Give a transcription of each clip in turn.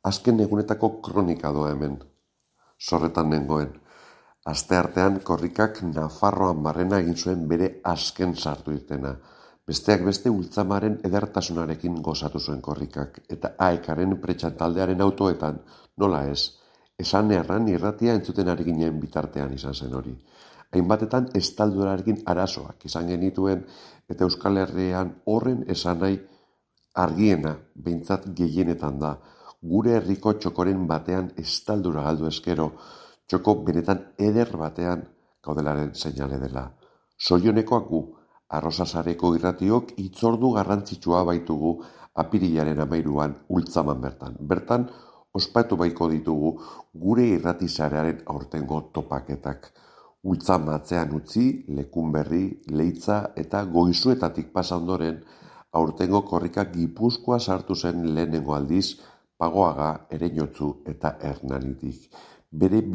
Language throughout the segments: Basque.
Azken egunetako kronika doa hemen. Zorretan nengoen. Asteartean korrikak Nafarroan barrena egin zuen bere azken sartu irtena. Besteak beste ultzamaren edertasunarekin gozatu zuen korrikak, eta aekaren pretxan taldearen autoetan, nola ez, esan erran irratia entzuten ari ginen bitartean izan zen hori. Hainbatetan estaldurarekin arazoak izan genituen, eta Euskal Herrian horren esan nahi argiena, behintzat gehienetan da, gure herriko txokoren batean estaldura galdu eskero, txoko benetan eder batean gaudelaren seinale dela. Zorionekoak gu, Arrosasareko irratiok hitzordu garrantzitsua baitugu apirilaren 13an ultzaman bertan. Bertan, ospatu baiko ditugu gure irratisarearen aurtengo topaketak. Ultzama atzean utzi, Lekunberri, Leitza eta Goizuetatik pasa ondoren, aurtengo korrika Gipuzkoa sartu zen lehenengo aldiz, Pagoaga, Ereñotzu eta Hernanitik. Bere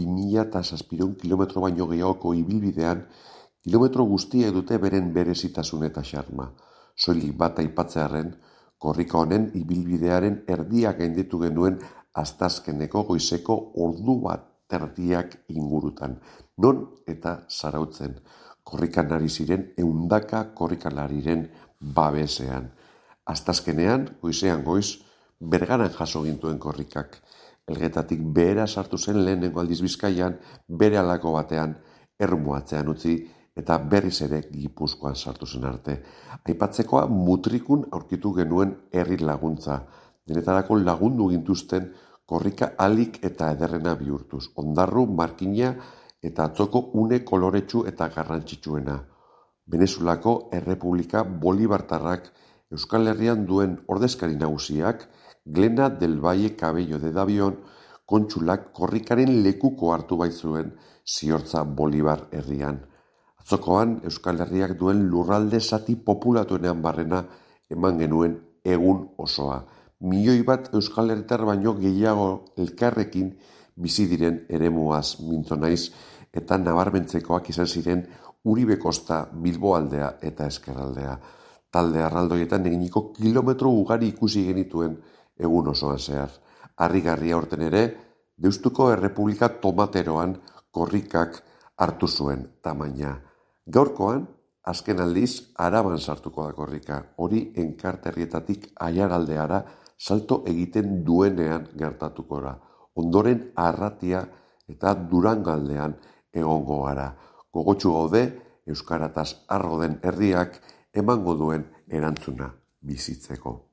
2007 kilometro baino gehiagoko ibilbidean, kilometro guztiek dute beren berezitasun eta xarma. Soilik bat aipatzearren, korrika honen ibilbidearen erdiak gainditu genuen asteazkeneko goizeko ordu bat erdiak ingurutan. Non eta Zarautzen, korrikan ari ziren 100 korrikalariren babesean. Asteazkenean, goizean goiz, Bergaran jaso gintuen korrikak. Elgetatik behera sartu zen lehenengo aldiz Bizkaian, bere halako batean, Ermu atzean utzi, eta berriz ere Gipuzkoan sartu zen arte. Aipatzekoa mutrikun aurkitu genuen herri laguntza. Denetarako lagundu gintuzten korrika alik eta ederrena bihurtuz. Ondarru, Markina eta atzoko une koloretsu eta garrantzitsuena. Venezuelako Errepublika Bolibartarrak Euskal Herrian duen ordezkari nagusiak, Glena del Valle Cabello de Davion, kontsulak korrikaren lekuko hartu baitzuen Ziortza Bolibar herrian. Atzokoan, Euskal Herriak duen lurralde zati populatuenean barrena eman genuen egun osoa. 1.000.000 bat Euskal Herritar baino gehiago elkarrekin bizi diren eremuaz mintzo naiz, eta nabarmentzekoak izan ziren Uribe Kosta, Bilbo aldea eta Ezkerraldea. Talde arraldoietan eginiko kilometro ugari ikusi genituen egun osoan zehar. Harrigarria aurten ere, Deustuko Errepublika tomateroan korrikak hartu zuen tamaina. Gaurkoan, azken aldiz, Araban sartuko da korrika. Hori Enkarterrietatik Aiaraldeara salto egiten duenean gertatuko da. Ondoren Arratia eta Durangaldean egongo gara. Gogotsu gaude, euskarataz harro den herriak emango duen erantzuna bizitzeko.